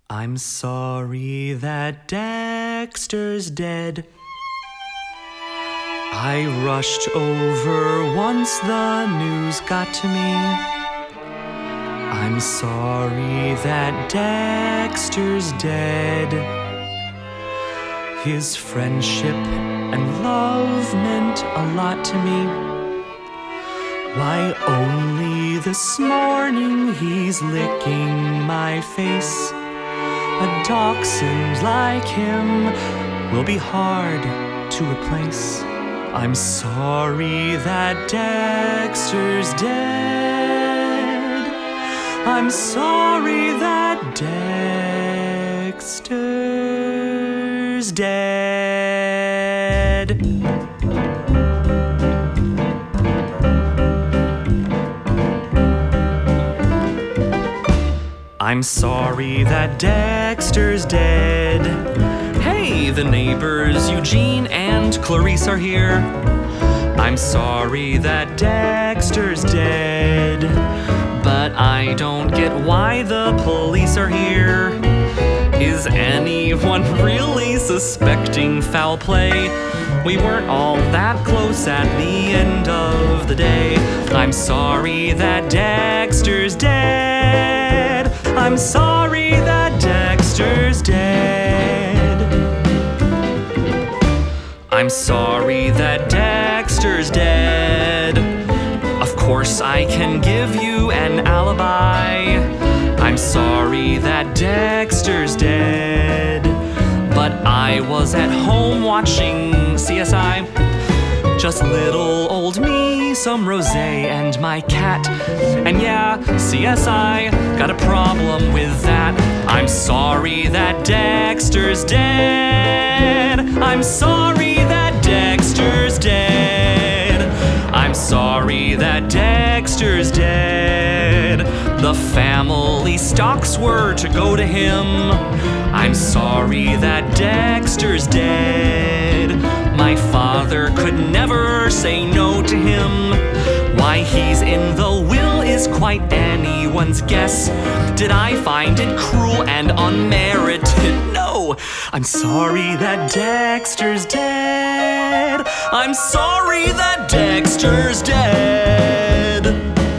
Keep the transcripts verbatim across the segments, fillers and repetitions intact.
I'm sorry that Dexter's dead. I rushed over once the news got to me. I'm sorry that Dexter's dead. His friendship and love meant a lot to me. Why, only this morning he's licking my face. A dachshund like him will be hard to replace. I'm sorry that Dexter's dead. I'm sorry that Dexter's dead. I'm sorry that Dexter's dead. Hey, the neighbors Eugene and Clarice are here. I'm sorry that Dexter's dead, but I don't get why the police are here. Is anyone really suspecting foul play? We weren't all that close at the end of the day. I'm sorry that Dexter's dead. I'm sorry that Dexter's dead. I'm sorry that Dexter's dead. Of course I can give you an alibi. I'm sorry that Dexter's dead, but I was at home watching C S I. Just little old me, some rosé, and my cat. And yeah, C S I got a problem with that. I'm sorry that Dexter's dead. I'm sorry that Dexter's dead. I'm sorry that Dexter's dead. The family stocks were to go to him. I'm sorry that Dexter's dead. My father could never say no to him. Why he's in the will is quite anyone's guess. Did I find it cruel and unmerited? No. I'm sorry that Dexter's dead. I'm sorry that Dexter's dead.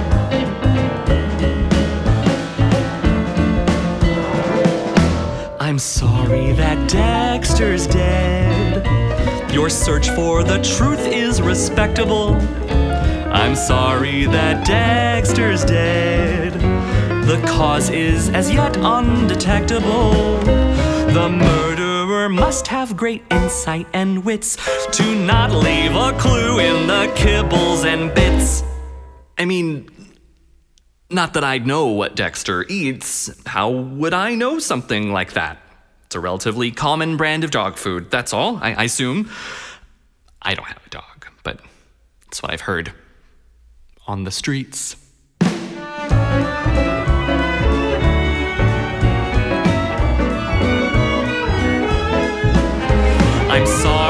I'm sorry that Dexter's dead. Your search for the truth is respectable. I'm sorry that Dexter's dead. The cause is as yet undetectable. The murderer must have great insight and wits to not leave a clue in the kibbles and bits. I mean, not that I'd know what Dexter eats. How would I know something like that? It's a relatively common brand of dog food, that's all, I, I assume. I don't have a dog, but that's what I've heard on the streets. I'm sorry